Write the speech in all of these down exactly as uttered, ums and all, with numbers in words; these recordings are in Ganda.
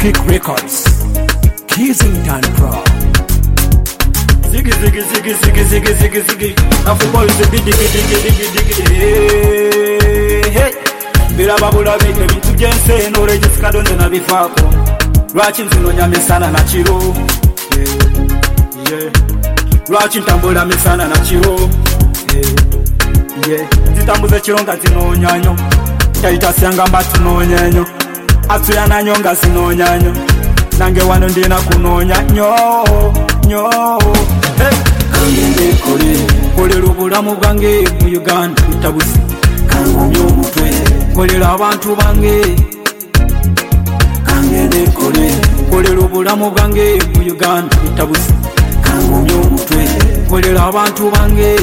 Kick Records, Kissington Pro. Ziggy ziggy ziggy ziggy ziggy ziggy ziggy. Na football is a diggy diggy diggy diggy. Hey, bila babula bike bitu jense no register donde na bifako. Lwachi nzino nyamisana na chiro. Yeah, yeah. Lwachi ntambula misana na chiro. Yeah, yeah. Zitambuze chironga zino nyanyo. Taita sianga mbatu no nyanyo. Atuya na nyonga sino nyanyo. Nange wano ndina kunonya nyo nyo. Hey, kangende kole kole lubulamu bwange mu Uganda itabusi. Kangomyo mutwe kole abantu bange. Kangende kole kole lubulamu bwange mu Uganda itabusi. Kangomyo mutwe kole abantu bange.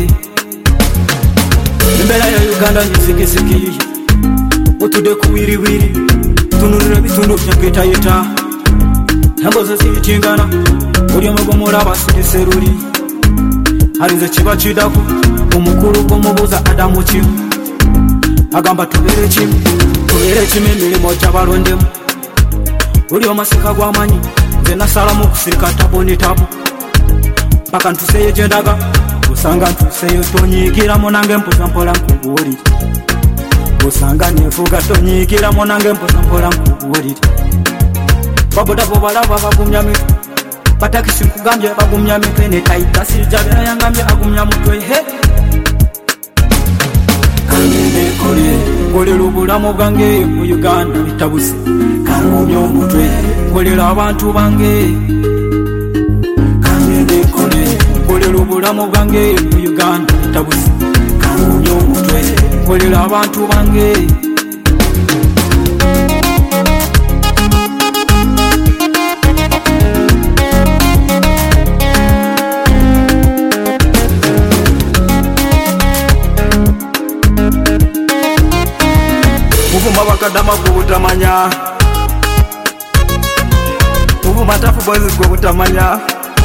Mbela ya Uganda nyisikisiki. Otude kuwiri wiri. Tunurira bitundu byaketa yeta. Hamboza sibitingana. Uri omugomora basiseruri. Harinze kiba kidako. Omukuru gomubuza Adamu kimu. Agamba tubere kimu. Tubere kimu emirimo gy'abalondemu. Uri omasika gw'amanyi. Nze nasalamu kusirika taboni tabu. Paka ntuseyo gyendaga. Usanga ntuseyo tonyiigiramu nange mpoza mpola nkubuulire. Usanga nefuga tonyiigiramu nange mpoza mpola nkubuulire. Baboda bo balaba bagumya mitwe. Batakisi kugambye bagumya mitwe ne taita sijabera yangambye agumya mutwe. He, kangende kole kole lubulamu bwange mu Uganda bitabusi. Kangumya omutwe kolera abantu bange. Kangende kole kole lubulamu bwange mu Uganda bitabusi. Kangumya omutwe kolera abantu bange. Muvuma bakadama kubutamanya. Muvuma tafu boys kubutamanya.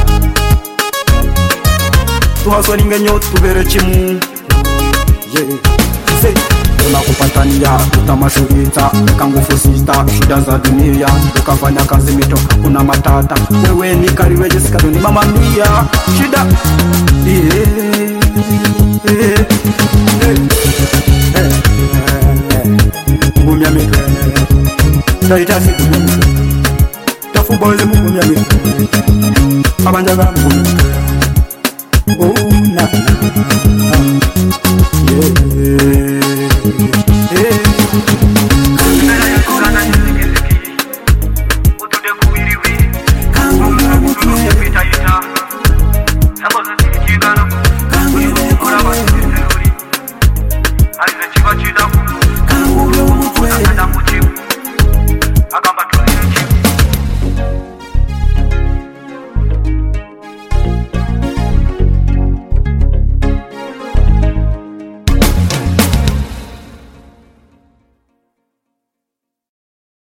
Tuhaswalinga nyo tubere chimu. Yeah, say tunakupatania utamashughita kangufu sita shida za dunia ukafanya kazi mito kuna matata wewe ni kariwe Jessica ni mama mia shida yeah, yeah, yeah. Mugumya mitwe taita siku tafu boys mugumya mitwe abanjaga mugumya oh na yeah, yeah.